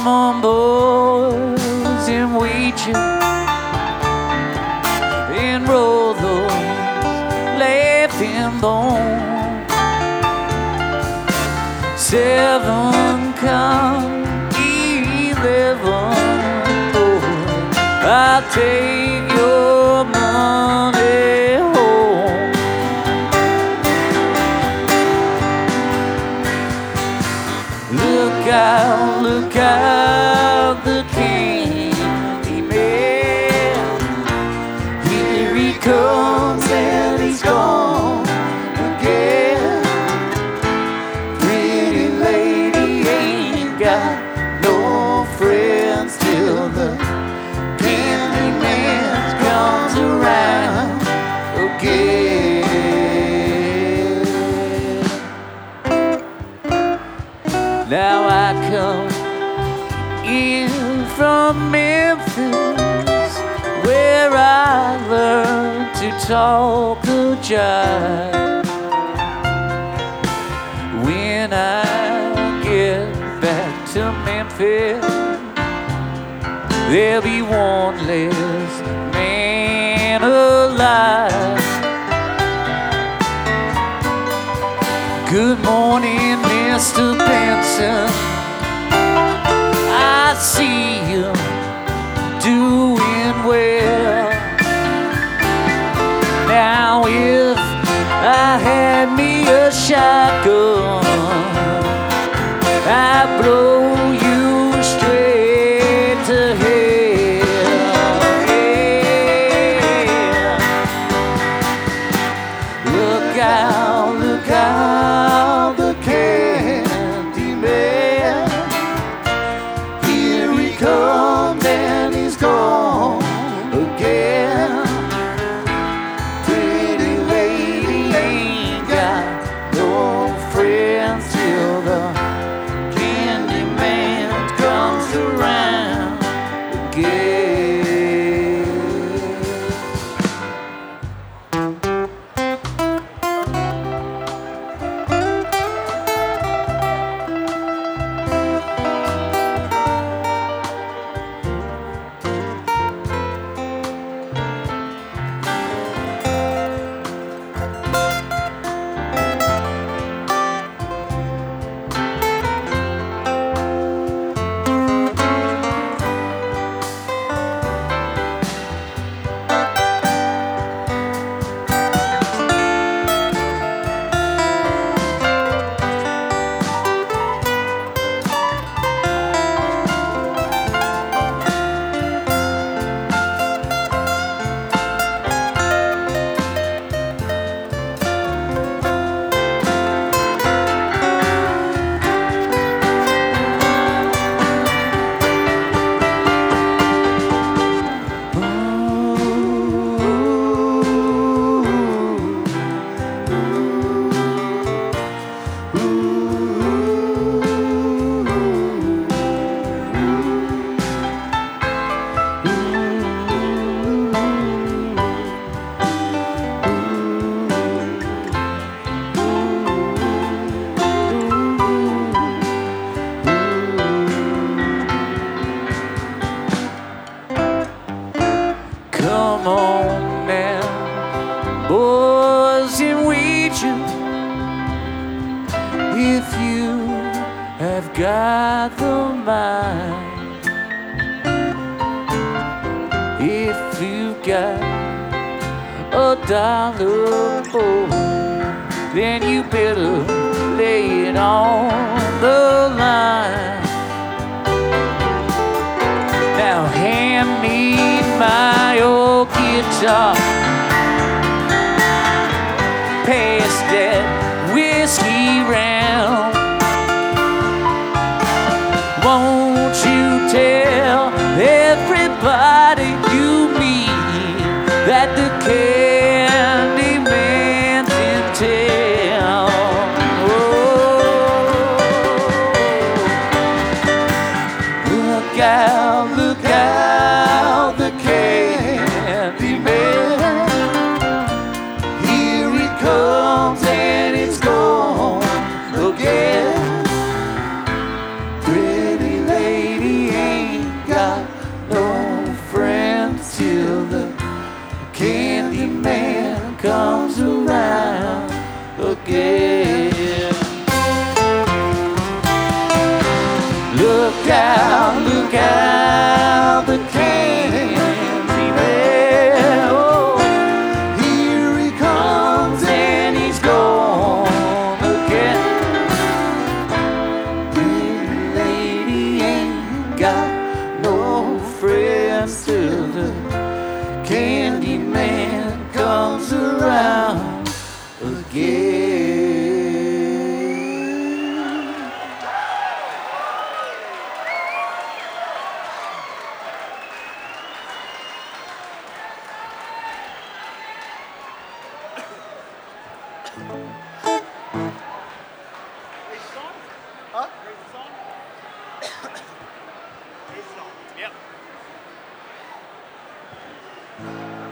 Come on, boys, and wait you and roll those laughing bones. 7 come 11, boy, I'll take your money home. Look out, the candy man. Here he comes and he's gone again. Pretty lady ain't got no friends till the candy man comes around again. Now I come in from Memphis, where I learned to talk a jive. When I get back to Memphis, there'll be one less man alive. Good morning, Mr. Benson. I see you doing well. Now if I had me a shotgun, I'd blow you straight to hell. Yeah. Look out, the candy man. Here he comes and he's gone again. Pretty lady ain't got no friends till the candy man comes around again. Come on now, boys in Legion, if you have got the mind, if you've got $1, boy, then you better lay it on the line. Now hand me my old guitar, pass that whiskey round. Won't you tell everybody you meet that the candy man's in town? Oh, look out, the candy man. look out, the candy man. Oh, here he comes and he's gone again. Pretty lady ain't got no friends till the candy man comes around again. Yep.